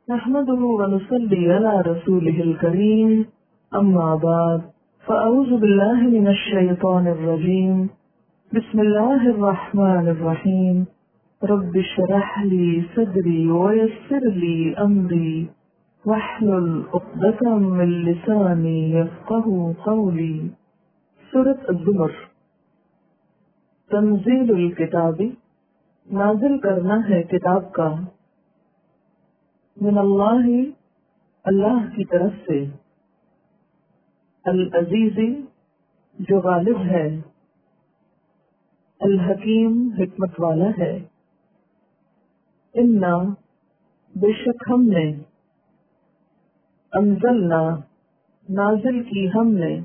نحمده ونصلي على رسوله الكريم أما بعد فأعوذ بالله من الشيطان الرجيم بسم الله الرحمن الرحيم رب اشرح لي صدري ويسر لي أمري واحلل عقدة من لساني يفقهوا قولي۔ سورة الزمر۔ تنزیل الکتاب، نازل کرنا ہے کتاب کا، من اللہ، اللہ کی طرف سے، العزیز، جو غالب ہے، الحکیم، حکمت والا ہے، انا، بے شک ہم نے، انزلنا، نازل کی ہم نے،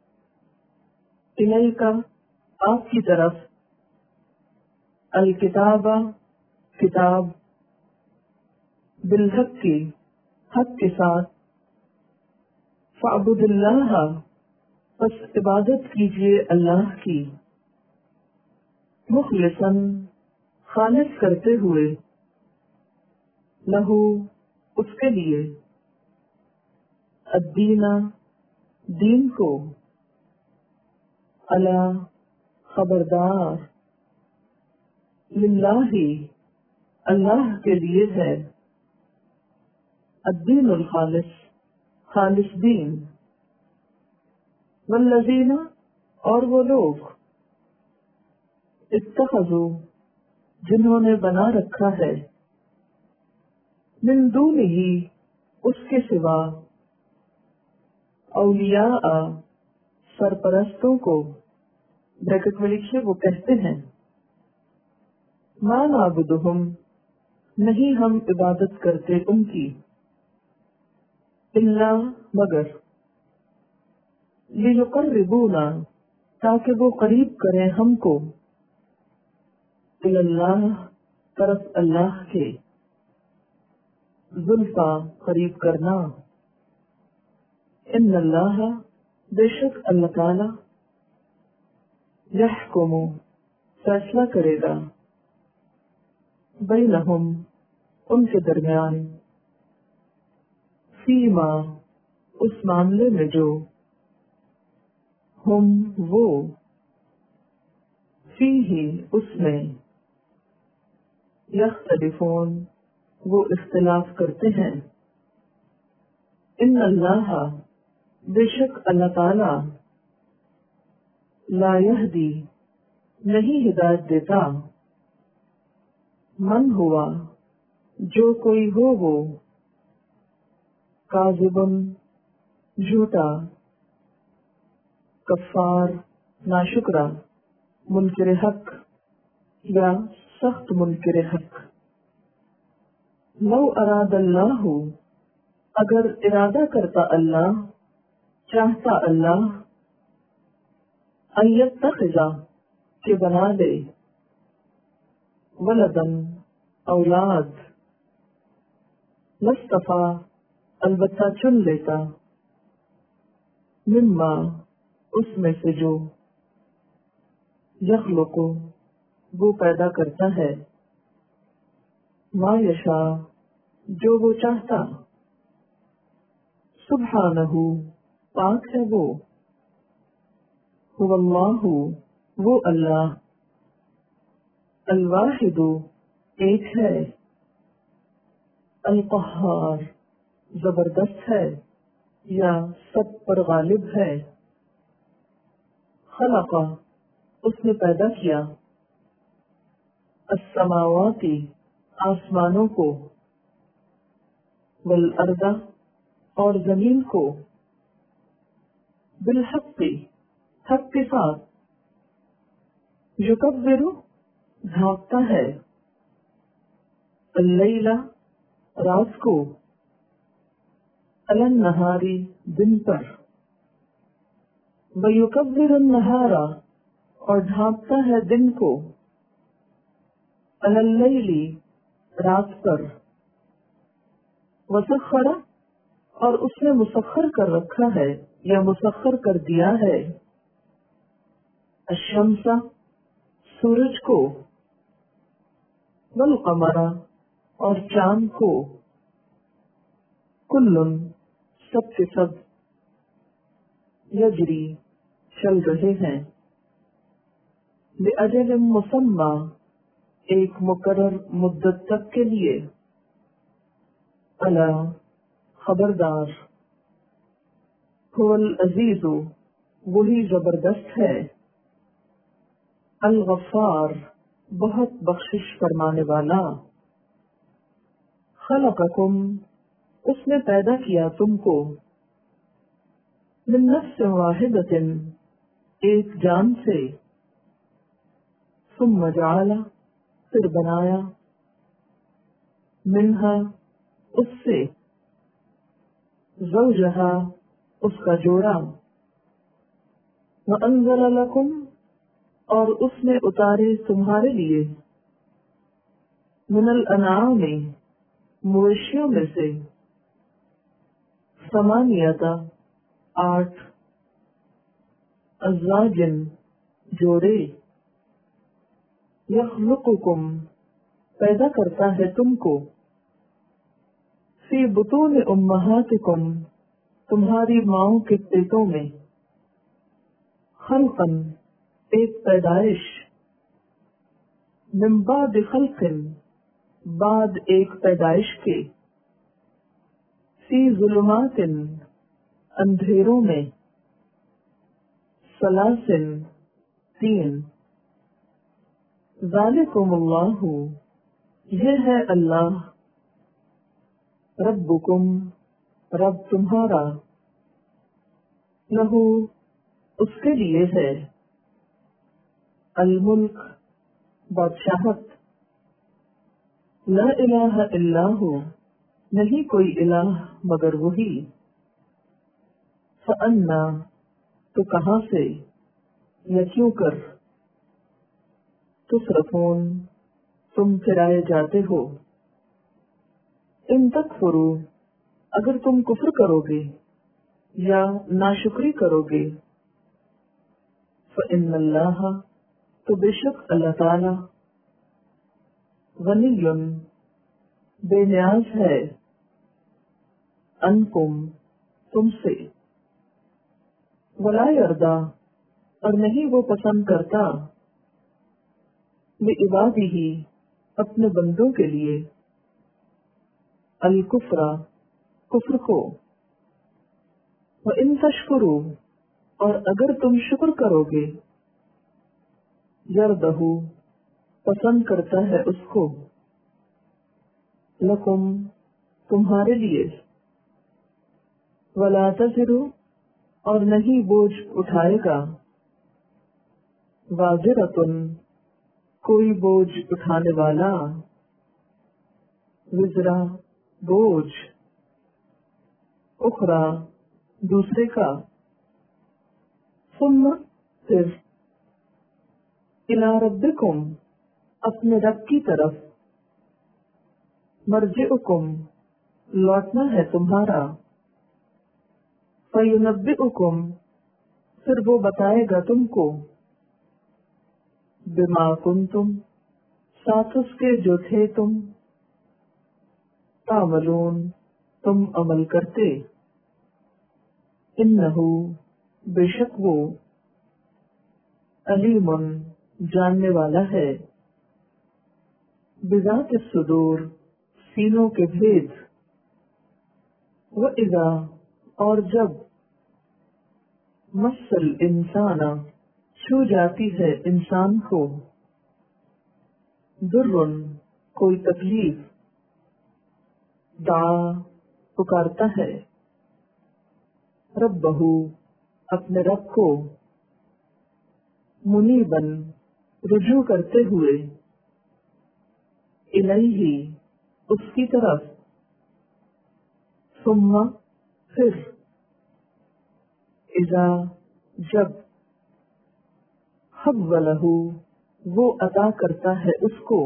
الیک، آپ کی طرف، الکتاب، کتاب، بالحق کی، حق کے ساتھ، فاعبد اللہ، پس عبادت کیجیے اللہ کی، مخلصاً، خالص کرتے ہوئے، لہو، اس کے لیے، الدین، دین کو، الا، خبردار، للہ، اللہ کے لیے ہے، الدین الخالص، خالص دین، والذین، اور وہ لوگ، اتخذوا، جنہوں نے بنا رکھا ہے، من دونہ، اس کے سوا، اولیاء، سرپرستوں کو، بریکٹ میں لکھیے، وہ کہتے ہیں، ما نعبدہم، نہیں ہم عبادت کرتے ان کی، الا، مگر، لیقربونا، تاکہ وہ قریب کریں ہم کو، اللہ، طرف اللہ کے، زلفا، قریب کرنا، ان اللہ، بے شک اللہ تعالی، یحکم، فیصلہ کرے گا، بینہم، ان کے درمیان، فیما، اس معاملے میں جو، ہم، وہ، فیہ، اس میں، یختلفون، وہ اختلاف کرتے ہیں، ان اللہ، بے شک اللہ تعالی، لا یہدی، نہیں ہدایت دیتا، من ہوا، جو کوئی ہو وہ، کاذبن، جھوٹا، کفار، ناشکرا، منکر حق، یا سخت منکر حق، لو اراد اللہ، اگر ارادہ کرتا اللہ، چاہتا اللہ، ان یتخذ، کہ بنا لے، ولدن، اولاد، لاصطفیٰ، البتہ چن لیتا، مما، اس میں سے جو، یخلق، وہ پیدا کرتا ہے، ما یشاء، جو وہ چاہتا، سبحانہ، پاک ہے وہ، هو اللہ، وہ اللہ، الواحد، ایک ہے، القہار، زبردست ہے، یا سب پر غالب ہے، خلق، اس نے پیدا کیا، السماوات، آسمانوں کو، والارض، اور زمین کو، بالحق، حق کے ساتھ، یکبر، ڈھانپتا ہے، اللیل، رات کو، علی النہار، دن پر، ویکبر النہار، اور ڈھانپتا ہے دن کو، علی اللیل، رات پر، وسخر، اور اس نے مسخر کر رکھا ہے یا مسخر کر دیا ہے، الشمس، سورج کو، والقمر، اور چاند کو، कुल्लुन सब के सब, यजरी चल रहे हैं, लिअजल मुसम्मा एक मुकर्रर मुद्दत तक के लिए, अला खबरदार, हुवल अजीजु वही जबरदस्त है, अल गफ्फार बहुत बख्शिश फरमाने वाला, खलक़कुम उसने पैदा किया तुमको, मिन नफ्सिन वाहिदतिन एक जान से, सुम्मा जअला फिर बनाया, मिन्हा उससे, ज़ौजहा उसका जोड़ा, व अंज़ला लकुम और उसने उतारे तुम्हारे लिए, मिनल अनाम मवेशियों में से, समानियता 8, अज़वाजिन जोड़े, यख़्लुक़ुकुम पैदा करता है तुमको, फी बुतून उम्महातिकुम तुम्हारी माओं के पेटों में, खल्क़न एक पैदाइश, मिन बाद खल्क़िन बाद एक पैदाइश के, फी ज़ुलुमातिन अंधेरों में, सलासिन 3, ज़ालिकुमुल्लाहु यह है अल्लाह, रब्बुकुम रब तुम्हारा, लहू उसके लिए है, अल मुल्क बादशाहत, ला इलाहा इल्लाहु नहीं कोई इलाह मगर वही, फ़अन्ना तो कहाँ से, या क्यों कर, तुसरफून तुम फिराए जाते हो, इन तकफुरू अगर तुम कुफ्र करोगे या नाशुक्री करोगे, फ़इन्नल्लाह तो बेशक अल्लाह ताला, गनियुन बेनियाज है, अनकुम तुमसे, वला यर्दा और नहीं वो पसंद करता, लिइबादिही अपने बंदों के लिए, अल कुफ्रा कुफ्र को, व इन तशकुरू और अगर तुम शुक्र करोगे, यरदहू पसंद करता है उसको, लकुम तुम्हारे लिए, वला तज़िरू और नहीं बोझ उठाएगा, वाज़िरतुन कोई बोझ उठाने वाला, विज़रा बोझ, उखरा दूसरे का, सुम्मा फिर, इला रब्बिकुम अपने रब की तरफ, मर्जिउकुम लौटना है तुम्हारा, फयुनब्बिउकुम फिर वो बताएगा तुमको, बिमा कुंतुम साथ उसके जो थे तुम, तामलून तुम अमल करते, इन्नहु बेशक वो, अलीमुन जानने वाला है, बिज़ात सुदूर सीनों के भेद, व इज़ा और जब, मस्सल इंसाना छू जाती है इंसान को, दुर्रुन कोई तकलीफ, दा पुकारता है, रब्बहू अपने रब को, मुनीबन रुजू करते हुए, इलैही उसकी तरफ, सुम्मा फिर, इज़ा जब, हव्वलहू वो अता करता है उसको,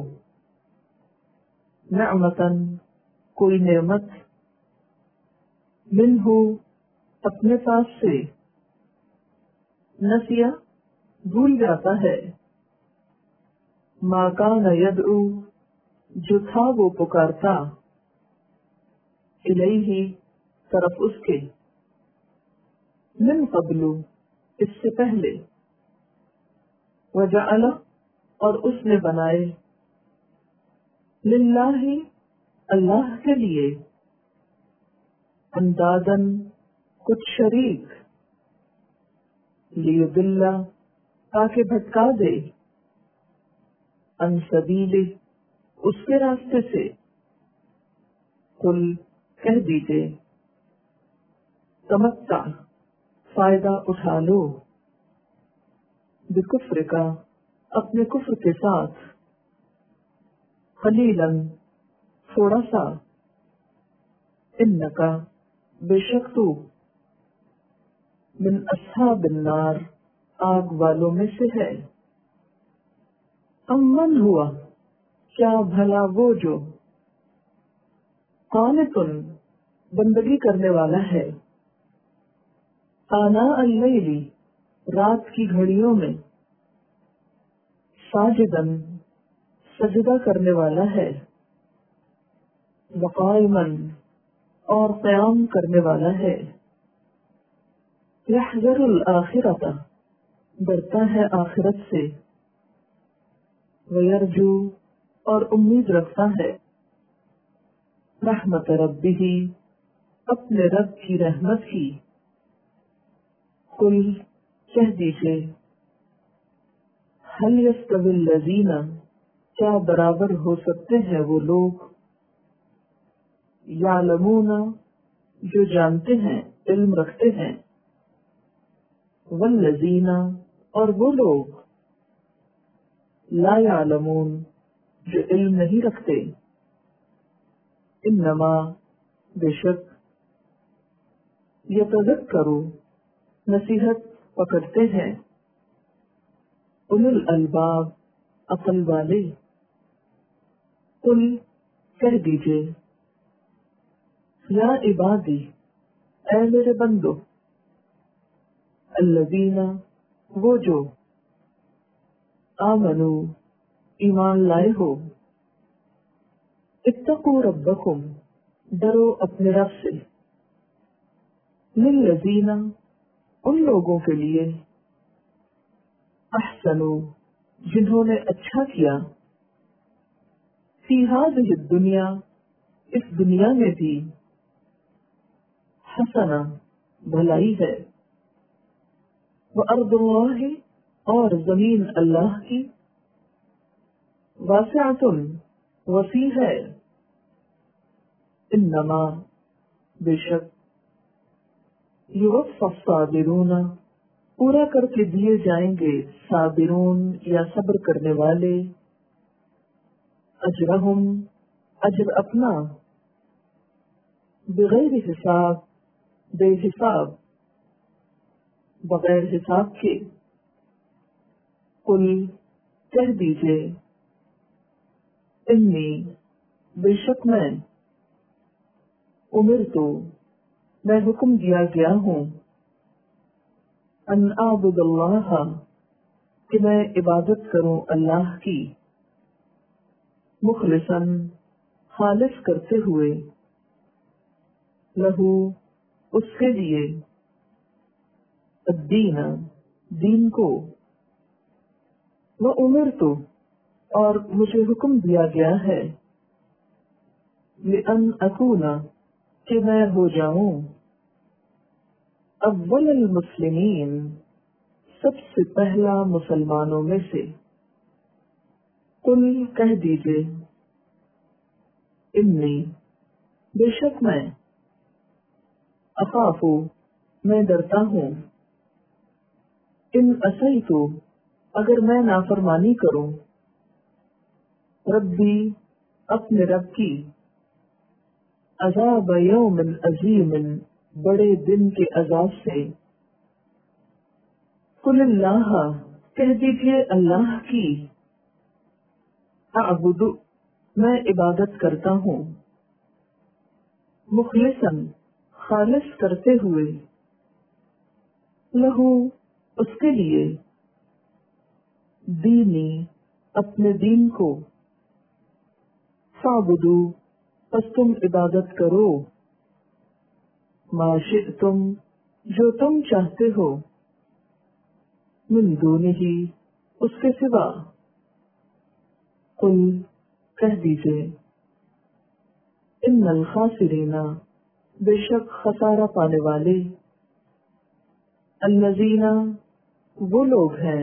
नअमतन कोई नेमत, मिन्हु अपने पास से, नसिया भूल जाता है, मा कान यदउ जो था वो पुकारता, इलैही طرف اس کے، من قبل اس سے پہلے، وجعل اور اس نے بنائے، للہ اللہ کے لیے، اندادن کچھ شریک، لیضل تاکہ بھٹکا دے، عن سبیلہ اس کے راستے سے، قل کہہ دیجئے، تمتع فائدہ اٹھا لو، بکفر کا اپنے کفر کے ساتھ، قلیلاً تھوڑا سا، انکا بے شک تو، من اصحاب النار آگ والوں میں سے ہے، امن ہوا کیا بھلا وہ جو، قانتن بندگی کرنے والا ہے، آناء اللیل رات کی گھڑیوں میں، ساجدن سجدہ کرنے والا ہے، وقائمن اور قیام کرنے والا ہے، یحذر الآخرۃ ڈرتا ہے آخرت سے، ویرجو اور امید رکھتا ہے، رحمت ربہ اپنے رب کی رحمت کی، قل کہہ دیجئے، هل يستوي الذین کیا برابر ہو سکتے ہیں وہ لوگ، یعلمون جو جانتے ہیں علم رکھتے ہیں، والذین اور وہ لوگ، لا یعلمون جو علم نہیں رکھتے، انما بے شک، یتذکروا نصیحت پکڑتے ہیں، اولو الالباب عقل والے، قل کہہ دیجئے، یا عبادی اے میرے بندو، الذین وہ جو، آمنو ایمان لائے ہو، اتقوا ربکم ڈرو اپنے رب سے، للذین ان لوگوں کے لیے، احسنوا جنہوں نے اچھا کیا، فی ہذہ الدنیا اس دنیا میں بھی، حسنہ بھلائی ہے، وارض اللہ اور زمین اللہ کی، واسعۃ وسیع ہے، انما بے شک، یوفی الصابرون پورا کر کے دیے جائیں گے صابرون یا صبر کرنے والے، اجرہم اجر اپنا، بغیر حساب بے حساب، بغیر حساب کے، قل کہہ دیجئے، انی بے شک میں، امرتو میں حکم دیا گیا ہوں، ان اعبد اللہ کہ میں عبادت کروں اللہ کی، مخلصاً خالص کرتے ہوئے، لہو اس کے لیے، الدین دین کو، وامرتو اور مجھے حکم دیا گیا ہے، لأن اکون کہ میں ہو جاؤں، اول المسلمین سب سے پہلا مسلمانوں میں سے، قل کہہ دیجئے، انی بے شک میں، اخاف میں ڈرتا ہوں، ان عصیت اگر میں نافرمانی کروں، ربی اپنے رب کی، عذاب یوم عظیم بڑے دن کے عذاب سے، قل اللہ کہہ دیجئے اللہ کی، اعبد میں عبادت کرتا ہوں، مخلصاً خالص کرتے ہوئے، لہو اس کے لیے، دینی اپنے دین کو، فاعبدوا پس تم عبادت کرو، ما شئتم جو تم چاہتے ہو، من دونہ اس کے سوا، قل کہہ دیجئے، ان الخاسرین بے شک خسارہ پانے والے، الذین وہ لوگ ہیں،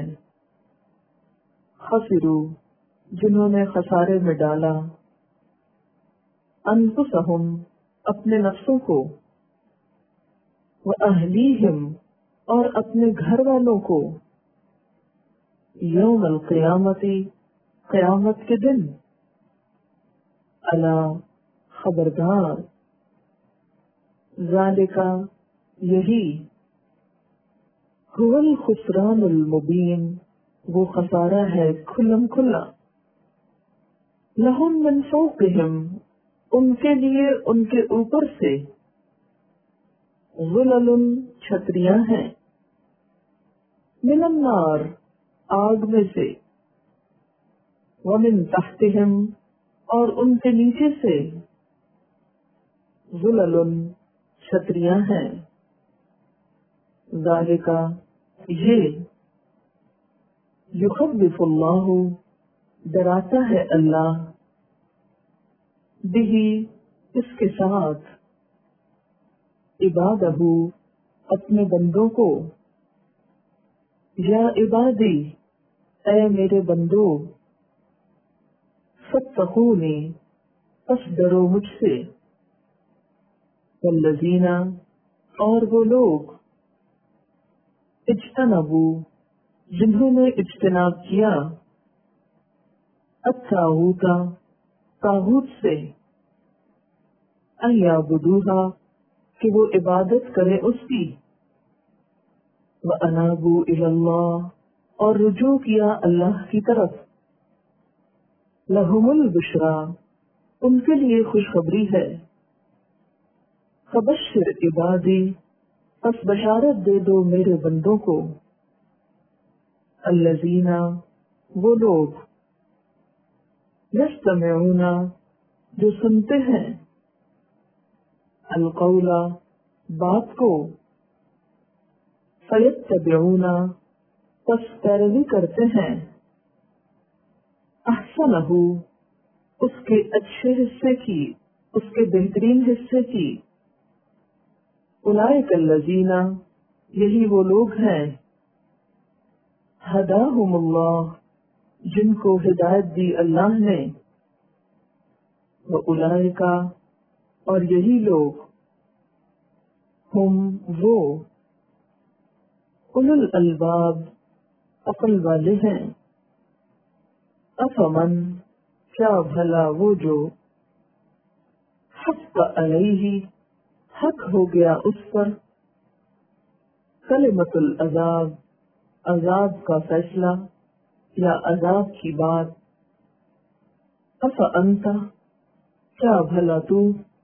خسروا جنہوں نے خسارے میں ڈالا، انفسہم اپنے نفسوں کو، واہلیہم اور اپنے گھر والوں کو، یوم القیامت قیامت کے دن، الا خبردار، ذالک یہی، هو الخسران المبین وہ خسارہ ہے کھلم کھلا، لہم من فوقہم ان کے لیے ان کے اوپر سے، ظلل چھتریاں ہیں، من النار آگ میں سے، ومن تحتہم اور ان کے نیچے سے، ظلل چھتریاں ہیں، ذالک یہ، یخوف اللہ ڈراتا ہے اللہ، بہ اس کے ساتھ، عبادہ اپنے بندوں کو، یا عبادی اے میرے بندو، فاتقونی پس ڈرو مجھ سے، والذین اور وہ لوگ، اجتنبوا جنہوں نے اجتناب کیا، الطاغوت طاغوت سے، ان یعبدوہا کہ وہ عبادت کرے اس کی، وانابوا الی اللہ اور رجوع کیا اللہ کی طرف، لہم البشریٰ ان کے لیے خوشخبری ہے، فبشر عبادی پس بشارت دے دو میرے بندوں کو، الذین وہ لوگ، یستمعون جو سنتے ہیں، القول بات کو، فیتبعون پس پیروی کرتے ہیں، احسنہ اس کے اچھے حصے کی، اس کے بہترین حصے کی، اولئک الذین یہی وہ لوگ ہیں، ہداہم اللہ جن کو ہدایت دی اللہ نے، واولئک اور یہی لوگ، ہم وہ، اولو الالباب عقل والے ہیں، افمن کیا بھلا وہ جو، حق علیہ حق ہو گیا اس پر، کلمۃ العذاب عذاب کا فیصلہ یا عذاب کی بات، افانت کیا بھلا تو،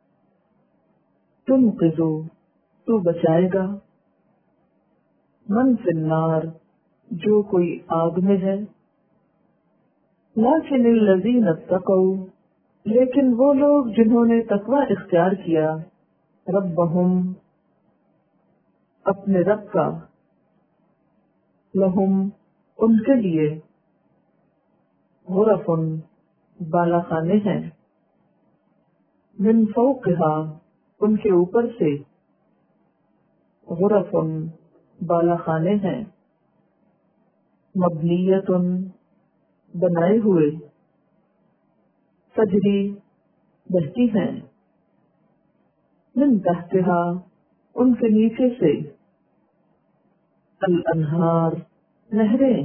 تنقذ تو بچائے گا، من فی النار جو کوئی آگ میں ہے، لیکن الذین اتقوا لیکن وہ لوگ جنہوں نے تقوی اختیار کیا، ربہم اپنے رب کا، لہم ان کے لیے، غرف بالا خانے ہیں، من فوقہا ان کے اوپر سے، غرف بالا خانے ہیں، مبنیت بنائے ہوئے، تجری بہتی ہیں، من تحتہا ان کے نیچے سے، الانہار نہریں،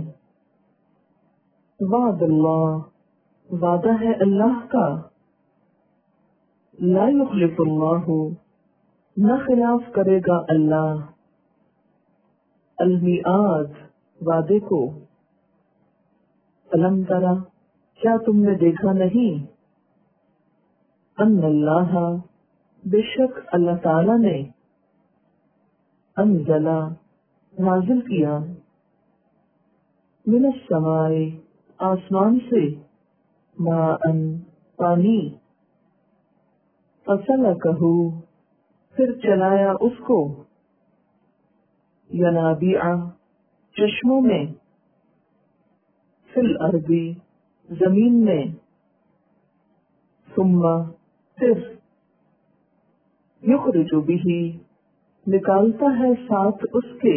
وعد اللہ وعدہ ہے اللہ کا، لا یخلف اللہ نہ خلاف کرے گا اللہ، المیعاد وعدے کو، الم ترا کیا تم نے دیکھا نہیں، ان اللہ بے شک اللہ تعالی نے، انزل نازل کیا، من السماء آسمان سے، ماء پانی، فسلکہ پھر چلایا اس کو ینابیع چشموں میں، فی الارض زمین میں، ثم پھر یخرج بہ نکالتا ہے ساتھ اس کے،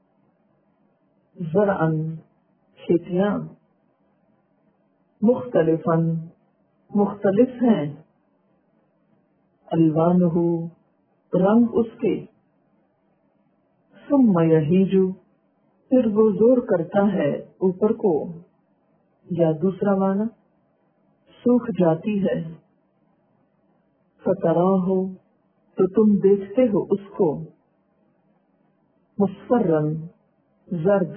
زرعا کھیتیاں، مختلفا مختلف ہیں، الوانہ رنگ اس کے، ثم یہیج پھر وہ زور کرتا ہے اوپر کو، یا دوسرا معنی سوکھ جاتی ہے، فتراہ تو تم دیکھتے ہو اس کو، مصفرا زرد،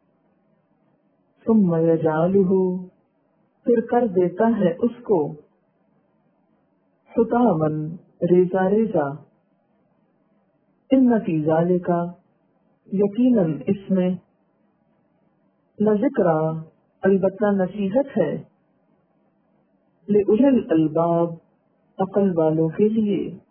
ثم یجعلہ پھر کر دیتا ہے اس کو، حطاما ریزہ ریزہ، ان فی ذالک یقیناً اس میں، لذکریٰ البتہ نصیحت ہے، لأولی الالباب عقل والوں کے لیے۔